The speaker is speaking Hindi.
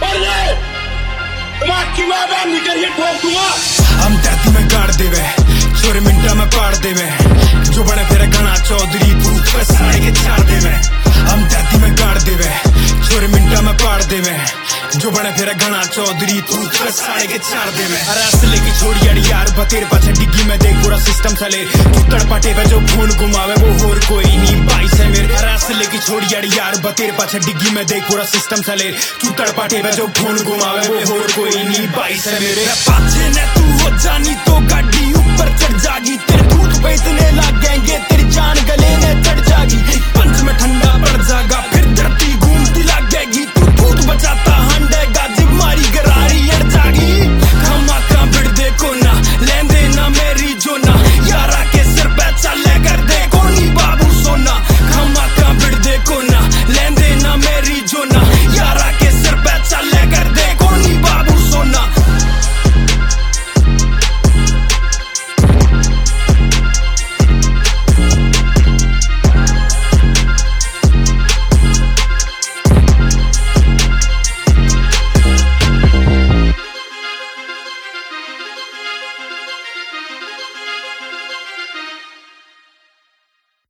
हम धरती में गाड़ देवे, छोरे मिनटा में पाड़ देवे, जो बने फिर घना चौधरी तू साढ़े के चार देवे। हम धरती में गाड़ देवे, छोरे मिनटा में पाड़ देवे, जो बने फिर घना चौधरी तू साढ़े के चार देवे। अरे असले की छोड़ी अड़ी यार बतेर पाछे डिग्गी में देख पूरा सिस्टम चले, तू तड़पटे पे जो खून घुमावे वो होर कोई नहीं बाई से मेरे। अरे असले की छोड़ी अड़ी यार बतेर पाछे डिग्गी में देख पूरा सिस्टम चले, तू तड़पटे पे जो खून घुमावे वो होर कोई नहीं बाई से मेरे। पाछे ने तू हो जानी तो गाड़ी ऊपर चढ़ जागी, तेरे दूध बेचने लगेंगे, तेरी जान गले में चढ़ जागी, पंच में ठंडा पड़ जाएगा